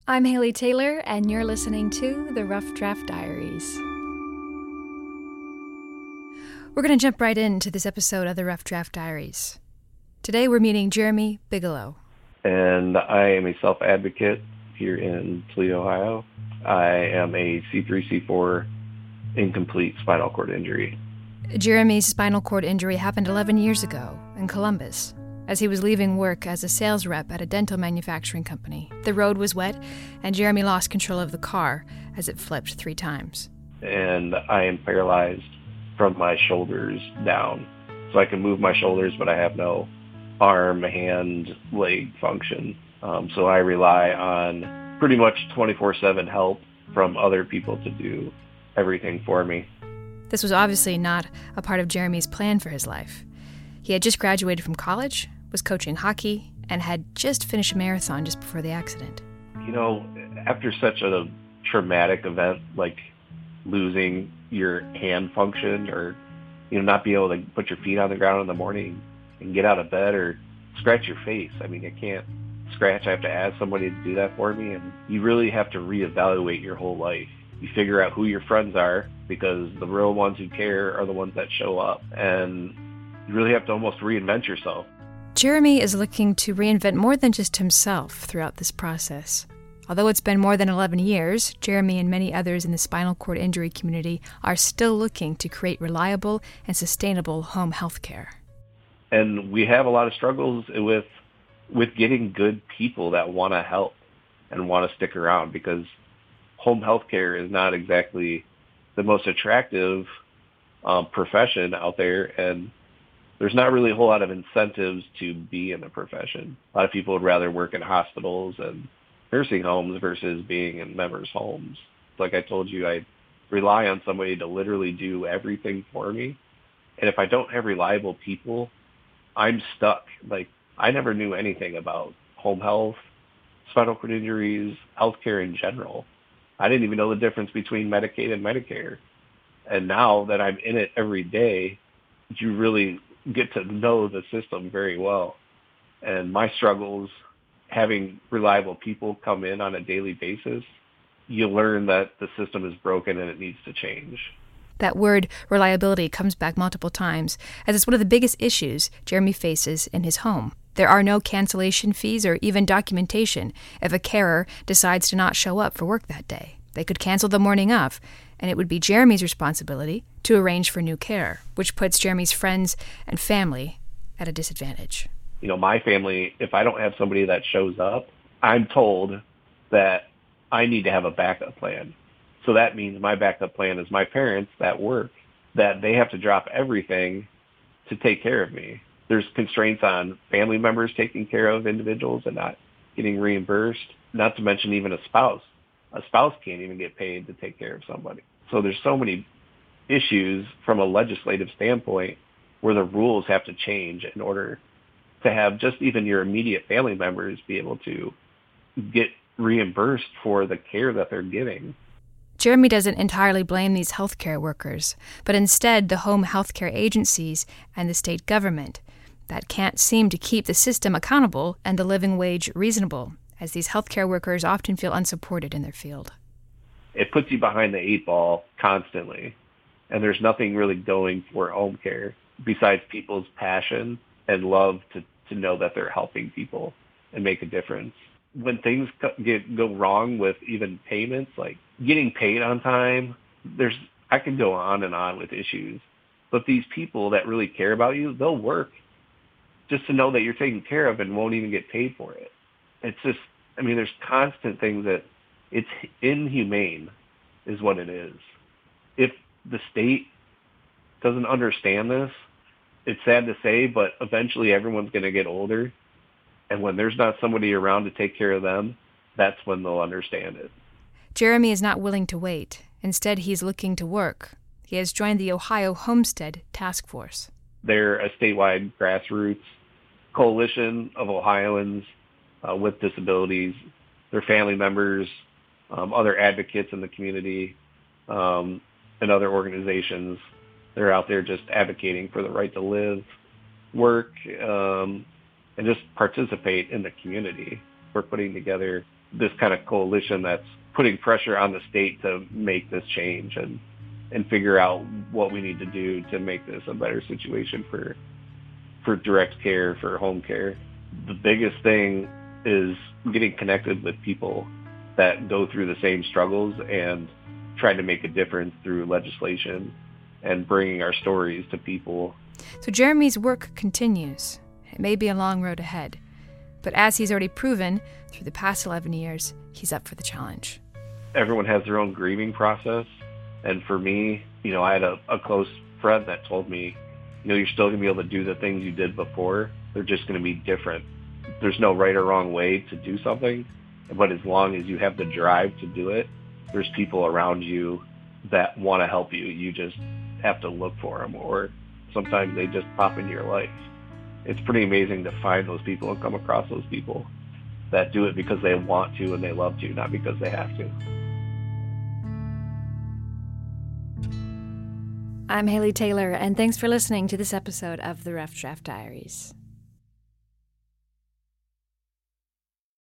I'm Haley Taylor, and you're listening to The Rough Draft Diaries. We're going to jump right into this episode of The Rough Draft Diaries. Today we're meeting Jeremy Bigelow. And I am a self-advocate here in Toledo, Ohio. I am a C3, C4 incomplete spinal cord injury. Jeremy's spinal cord injury happened 11 years ago in Columbus, as he was leaving work as a sales rep at a dental manufacturing company. The road was wet, and Jeremy lost control of the car as it flipped 3 times. And I am paralyzed from my shoulders down. So I can move my shoulders, but I have no arm, hand, leg function. So I rely on pretty much 24/7 help from other people to do everything for me. This was obviously not a part of Jeremy's plan for his life. He had just graduated from college, was coaching hockey, and had just finished a marathon just before the accident. You know, after such a traumatic event like losing your hand function or, not being able to put your feet on the ground in the morning and get out of bed or scratch your face. I mean, I can't scratch. I have to ask somebody to do that for me. And you really have to reevaluate your whole life. You figure out who your friends are because the real ones who care are the ones that show up. And you really have to almost reinvent yourself. Jeremy is looking to reinvent more than just himself throughout this process. Although it's been more than 11 years, Jeremy and many others in the spinal cord injury community are still looking to create reliable and sustainable home health care. And we have a lot of struggles with getting good people that want to help and want to stick around because home health care is not exactly the most attractive profession out there, and there's not really a whole lot of incentives to be in the profession. A lot of people would rather work in hospitals and nursing homes versus being in members' homes. Like I told you, I rely on somebody to literally do everything for me. And if I don't have reliable people, I'm stuck. Like, I never knew anything about home health, spinal cord injuries, healthcare in general. I didn't even know the difference between Medicaid and Medicare. And now that I'm in it every day, you really get to know the system very well. And my struggles, having reliable people come in on a daily basis, you learn that the system is broken and it needs to change. That word reliability comes back multiple times, as it's one of the biggest issues Jeremy faces in his home. There are no cancellation fees or even documentation if a carer decides to not show up for work that day. They could cancel the morning of, and it would be Jeremy's responsibility to arrange for new care, which puts Jeremy's friends and family at a disadvantage. My family, if I don't have somebody that shows up, I'm told that I need to have a backup plan. So that means my backup plan is my parents that work, that they have to drop everything to take care of me. There's constraints on family members taking care of individuals and not getting reimbursed, not to mention even a spouse. A spouse can't even get paid to take care of somebody. So there's so many issues from a legislative standpoint where the rules have to change in order to have just even your immediate family members be able to get reimbursed for the care that they're giving. Jeremy doesn't entirely blame these healthcare workers, but instead the home healthcare agencies and the state government that can't seem to keep the system accountable and the living wage reasonable, as these healthcare workers often feel unsupported in their field. It puts you behind the 8 ball constantly, and there's nothing really going for home care besides people's passion and love to know that they're helping people and make a difference. When things go wrong with even payments, like getting paid on time, I can go on and on with issues. But these people that really care about you, they'll work just to know that you're taken care of and won't even get paid for it. It's just, there's constant things that it's inhumane is what it is. If the state doesn't understand this, it's sad to say, but eventually everyone's going to get older. And when there's not somebody around to take care of them, that's when they'll understand it. Jeremy is not willing to wait. Instead, he's looking to work. He has joined the Ohio Homestead Task Force. They're a statewide grassroots coalition of Ohioans with disabilities, their family members, other advocates in the community, and other organizations. They're out there just advocating for the right to live, work, and just participate in the community. We're putting together this kind of coalition that's putting pressure on the state to make this change and figure out what we need to do to make this a better situation for direct care, for home care. The biggest thing is getting connected with people that go through the same struggles and trying to make a difference through legislation and bringing our stories to people. So Jeremy's work continues. It may be a long road ahead, but as he's already proven through the past 11 years, he's up for the challenge. Everyone has their own grieving process. And for me, I had a close friend that told me, you're still going to be able to do the things you did before. They're just going to be different. There's no right or wrong way to do something. But as long as you have the drive to do it, there's people around you that want to help you. You just have to look for them, or sometimes they just pop into your life. It's pretty amazing to find those people and come across those people that do it because they want to and they love to, not because they have to. I'm Haley Taylor, and thanks for listening to this episode of the Rough Draft Diaries.